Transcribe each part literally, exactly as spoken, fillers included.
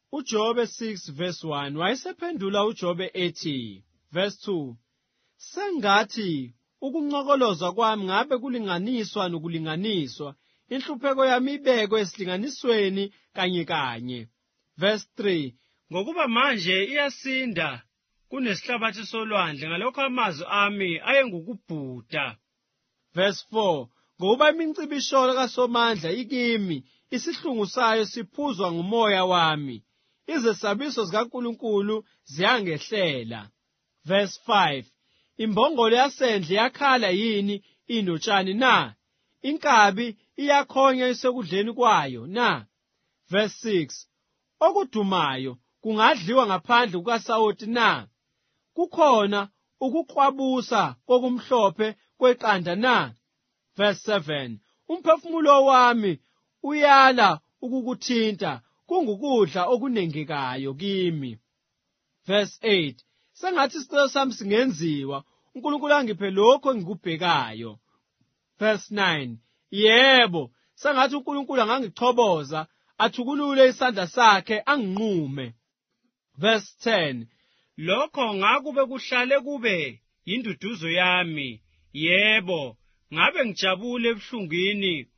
uJobe six verse one wayesephendula uJobe ethi, verse two, sengathi ukuncokolozwa kwami ngabe kulinganiswa nokulinganiswa, inhlupheko yami ibekwe esilinganisweni kanye kanye. Verse three, ngokuba manje iyasinda kunesihlabathi solwandle, ngalokho amazwi ami ayengukubhuda. Verse four, ngoba imincibisholo kaSomandla ikimi, isihlungu sayo siphuzwa ngumoya wami, izesabiso zikaNkulunkulu ziyangehlela. Verse five, imbongolo yasendle yakhala yini inotshani na? Inkabi iyakhonya isekudleni kwayo na? Verse six, okudumayo kungadliwa ngaphandle kukaSawoti na? Kukhona ukuqwabusa kokumhlophe kweqanda na? Verse seven, umphefumulo wami uyala ukukuthinta, kungukudla okunengekayo kimi. Verse eight, sengathi isicelo sami singenziwa, uNkulunkulu angiphe lokho engikubhekayo. Verse nine, yebo, sengathi uNkulunkulu angangichoboza, athukulule isandla sakhe anginqume. Verse ten, lokho ngakube kuhlale kube yinduduzo yami, yebo, ngabe ngijabule ebuhlungwini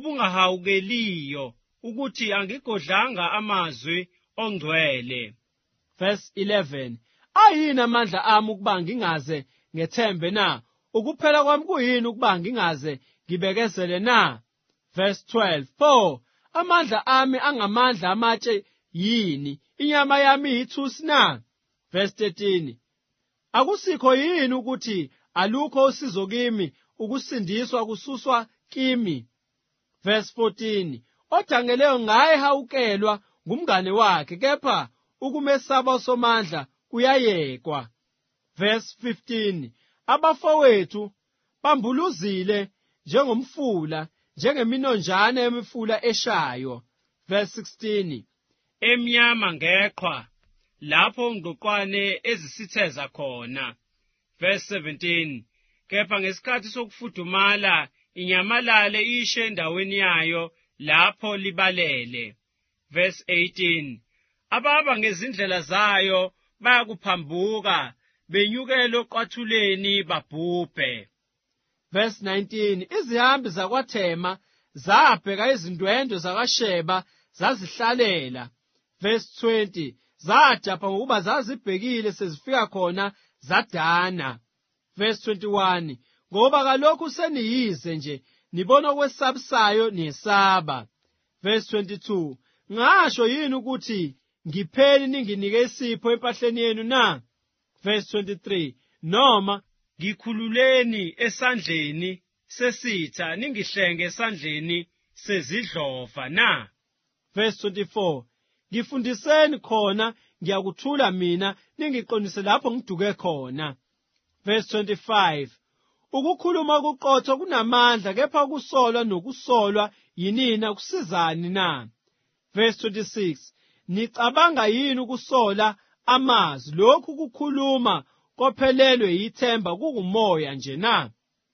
obungahawukeliyo, ukuthi angigodlanga amazwi ongcwele. Verse eleven, ayini amandla ami ukuba ngingaze ngethembe na? Ukuphela kwami kuyini ukuba ngingaze ngibekezele na? Verse twelve, pho amandla ami angamandla amatshe yini, inyama yami yithusi na? Verse thirteen, akusikho yini ukuthi alukho usizo kimi, ukusindiswa kususwa kimi? Verse fourteen, odangeleyo ngaye hawukelwa ngumngane wakhe, kepha ukumesaba uSomandla kuyayekwa. Verse fifteen, abafowethu bambuluzile njengomfula, njengeminonjana yemifula eshayo. Verse sixteen, emnyama ngeqhwa lapho ngqoqwane ezisitheza khona. Verse seventeen, kepha ngesikhathi sokufudumala inyamalale ishe endaweni yayo lapho libalele. Verse eighteen, ababa ngezindlela zayo bayakuphambuka, benyukele oqwathuleni babhubhe. Verse nineteen, izihambi zakwaThema zabheka izindwendwe zakaSheba zazihlalela. Verse twenty, zajapha ngokuba zazibhekile sezifika khona zadana. Verse twenty-one, ngoba kalokhu seniyize nje, nibona okwesabisayo niyesaba. Verse twenty-two, ngasho yini ukuthi ngipheni ninginike isipho empahleni yenu na? Verse twenty-three, noma ngikhululeni esandleni sesitha, ningihlenge esandleni sezidlova na? Verse twenty-four, ngifundiseni khona ngiyakuthula mina, ningiqondise lapho ngiduke khona. Verse twenty-five, ukukhuluma okuqotho kunamandla, kepha ukusolwa nokusolwa yinina kusizani na? Verse twenty-six, nicabanga yini ukusola amazwi, lokhu kukhuluma kophelelwe yithemba kungumoya nje na?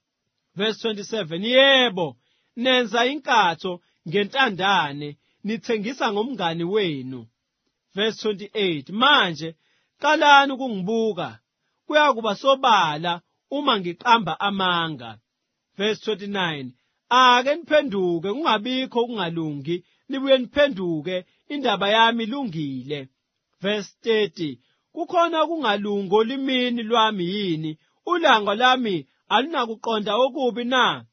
Verse twenty-seven, yebo, nenza inkatho ngentandane, nithengisa ngomngane wenu. Verse twenty-eight, manje qalani ukungibuka, kuyakuba sobala uma ngiqamba amanga. Verse twenty-nine, ake niphenduke, kungabikho kungalungi, nibuye niphenduke, indaba yami ilungile. Verse thirty, kukhona kungalungi olimini lwami yini, ulanga lami alunakuqonda okubi na?